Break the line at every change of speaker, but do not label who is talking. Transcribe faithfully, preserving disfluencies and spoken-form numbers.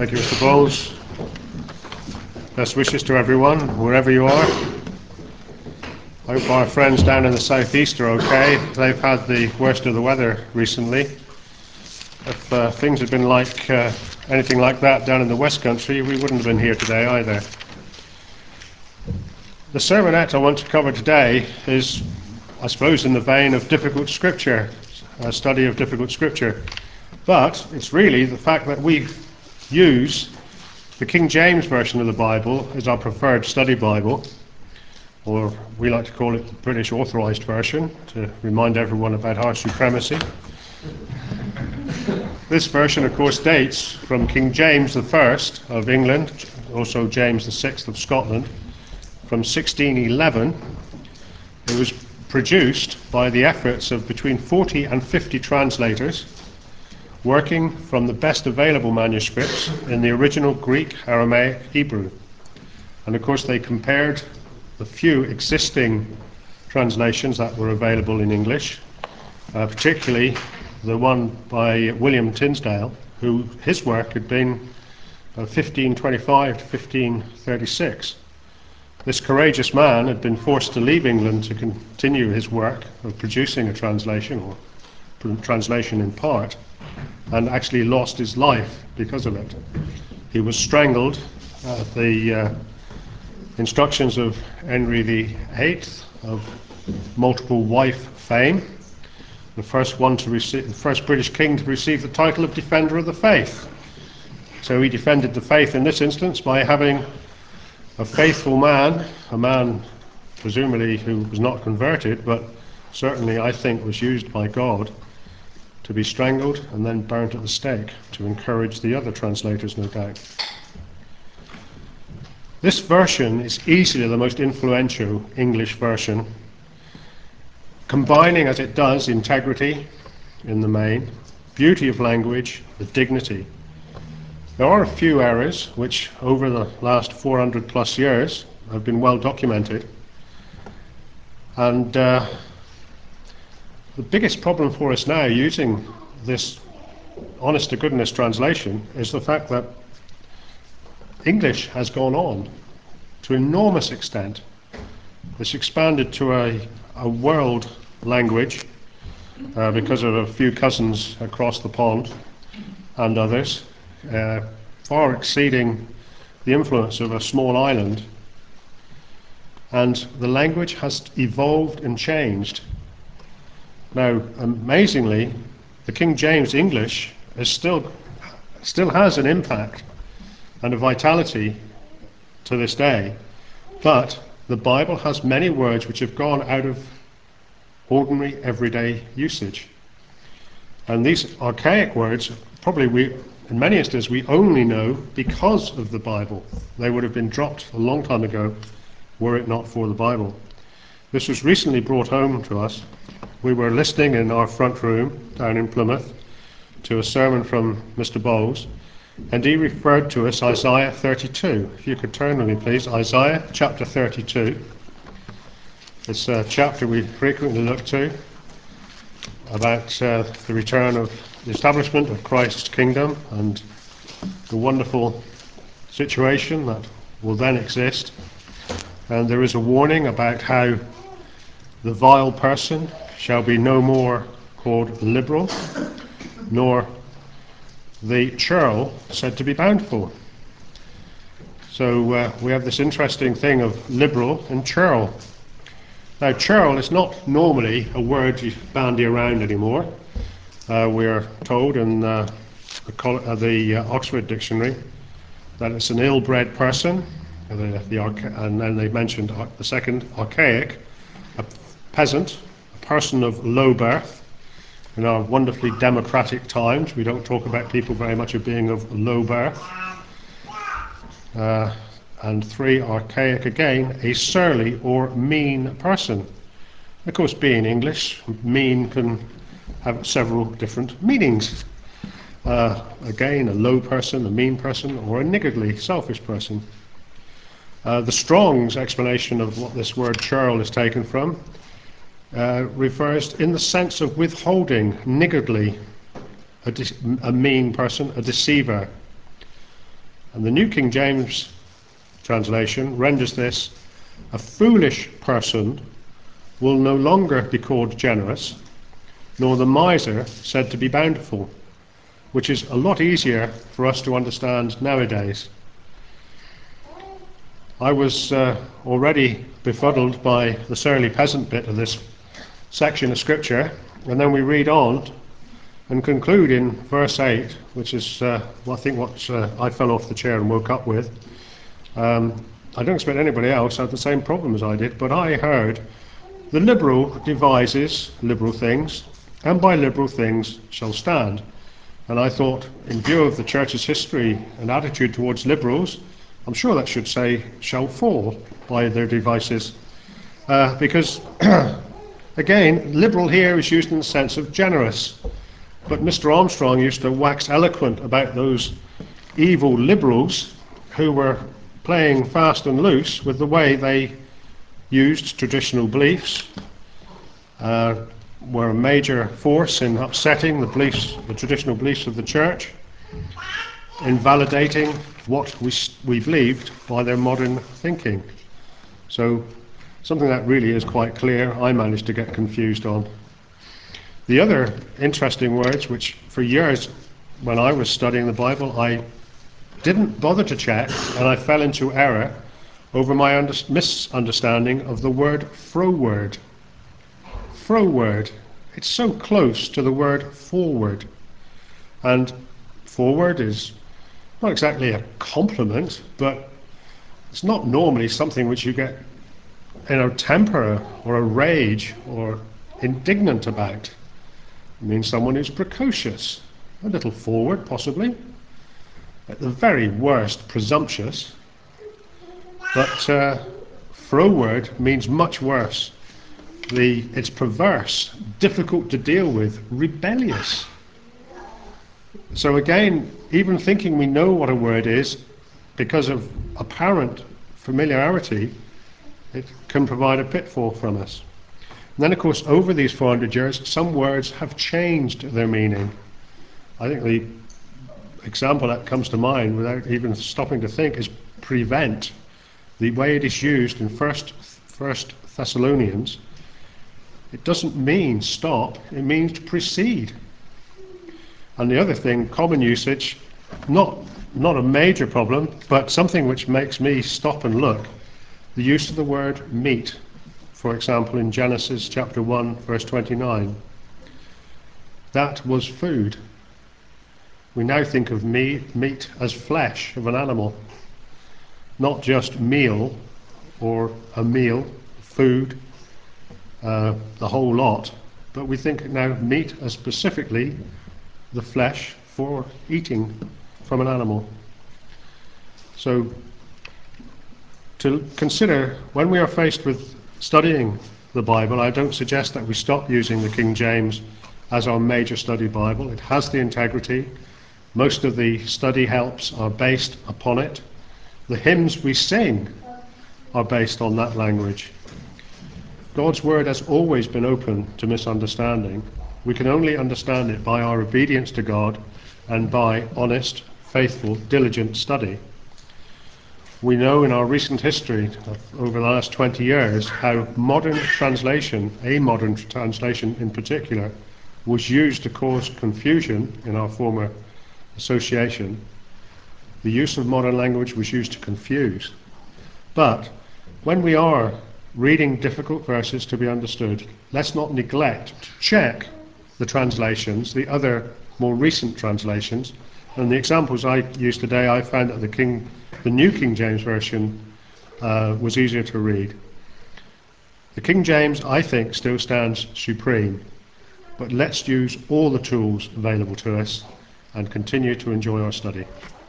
Thank you, Mister Bowles. Best wishes to everyone, wherever you are. I hope our friends down in the southeast are okay. They've had the worst of the weather recently. If uh, things had been like uh, anything like that down in the West Country, we wouldn't have been here today either. The sermonette I want to cover today is, I suppose, in the vein of difficult scripture, a study of difficult scripture. But it's really the fact that we use the King James Version of the Bible as our preferred study Bible, or we like to call it the British Authorised Version, to remind everyone about our supremacy. This version, of course, dates from King James the First of England, also James the Sixth of Scotland, from sixteen eleven. It was produced by the efforts of between forty and fifty translators, working from the best available manuscripts in the original Greek, Aramaic, Hebrew. And of course they compared the few existing translations that were available in English, uh, particularly the one by William Tinsdale, who his work had been uh, fifteen twenty-five to fifteen thirty-six. This courageous man had been forced to leave England to continue his work of producing a translation, or translation in part, and actually lost his life because of it. He was strangled at the uh, instructions of Henry the Eighth of multiple wife fame, the first one to receive, the first British king to receive the title of Defender of the Faith. So he defended the faith in this instance by having a faithful man, a man presumably who was not converted, but certainly I think was used by God, to be strangled and then burnt at the stake, to encourage the other translators, no doubt. This version is easily the most influential English version, combining as it does integrity in the main, beauty of language with dignity. There are a few errors which over the last four hundred plus years have been well documented, and uh, the biggest problem for us now using this honest-to-goodness translation is the fact that English has gone on to an enormous extent. It's expanded to a, a world language uh, because of a few cousins across the pond and others, uh, far exceeding the influence of a small island. And the language has evolved and changed. Now, amazingly, the King James English is still still has an impact and a vitality to this day, but the Bible has many words which have gone out of ordinary everyday usage. And these archaic words, probably we, in many instances, we only know because of the Bible. They would have been dropped a long time ago were it not for the Bible. This was recently brought home to us. We were listening in our front room down in Plymouth to a sermon from Mister Bowles, and he referred to us Isaiah thirty-two. If you could turn with me, please. Isaiah chapter thirty-two. It's a chapter we frequently look to about uh, the return of the establishment of Christ's kingdom and the wonderful situation that will then exist. And there is a warning about how the vile person shall be no more called liberal, nor the churl said to be bountiful. So uh, we have this interesting thing of liberal and churl. Now, churl is not normally a word you bandy around anymore. Uh, we're told in uh, the, uh, the uh, Oxford Dictionary that it's an ill-bred person, the, the and then they mentioned uh, the second, archaic, a peasant, a person of low birth. In our wonderfully democratic times, we don't talk about people very much of being of low birth. Uh, and three, archaic again, a surly or mean person. Of course, being English, mean can have several different meanings. Uh, again, a low person, a mean person, or a niggardly, selfish person. Uh, the Strong's explanation of what this word churl is taken from uh, refers in the sense of withholding, niggardly, a, de- a mean person, a deceiver. And the New King James translation renders this: a foolish person will no longer be called generous, nor the miser said to be bountiful, which is a lot easier for us to understand nowadays. I was uh, already befuddled by the surly peasant bit of this section of Scripture, and then we read on and conclude in verse eight, which is uh, well, I think what uh, I fell off the chair and woke up with. Um, I don't expect anybody else had the same problem as I did, but I heard, "The liberal devises liberal things, and by liberal things shall stand." And I thought, in view of the Church's history and attitude towards liberals, I'm sure that should say, "shall fall by their devices." Uh, because, again, liberal here is used in the sense of generous. But Mister Armstrong used to wax eloquent about those evil liberals who were playing fast and loose with the way they used traditional beliefs, uh, were a major force in upsetting the beliefs, the traditional beliefs of the Church, invalidating what we, we believed by their modern thinking. So something that really is quite clear, I managed to get confused on. The other interesting words, which for years when I was studying the Bible I didn't bother to check, and I fell into error over my under misunderstanding of the word froward. Froward. It's so close to the word forward. And forward is not exactly a compliment, but it's not normally something which you get in a temper or a rage or indignant about. It means someone who's precocious, a little forward possibly, at the very worst presumptuous. But uh, froward means much worse. The, it's perverse, difficult to deal with, rebellious. So again, even thinking we know what a word is, because of apparent familiarity, it can provide a pitfall from us. And then, of course, over these four hundred years, some words have changed their meaning. I think the example that comes to mind, without even stopping to think, is prevent. The way it is used in First, First Thessalonians, it doesn't mean stop, it means to precede. And the other thing, common usage, not, not a major problem, but something which makes me stop and look, the use of the word meat. For example, in Genesis chapter one, verse twenty-nine. That was food. We now think of meat, meat as flesh of an animal, not just meal or a meal, food, uh, the whole lot, but we think now meat as specifically the flesh for eating from an animal. So to consider, when we are faced with studying the Bible, I don't suggest that we stop using the King James as our major study Bible. It has the integrity. Most of the study helps are based upon it. The hymns we sing are based on that language. God's word has always been open to misunderstanding. We can only understand it by our obedience to God and by honest, faithful, diligent study. We know in our recent history, over the last twenty years, how modern translation, a modern translation in particular, was used to cause confusion in our former association. The use of modern language was used to confuse. But when we are reading difficult verses to be understood, let's not neglect to check the translations, the other more recent translations. And the examples I used today, I found that the King, the New King James Version uh, was easier to read. The King James, I think, still stands supreme, but let's use all the tools available to us and continue to enjoy our study.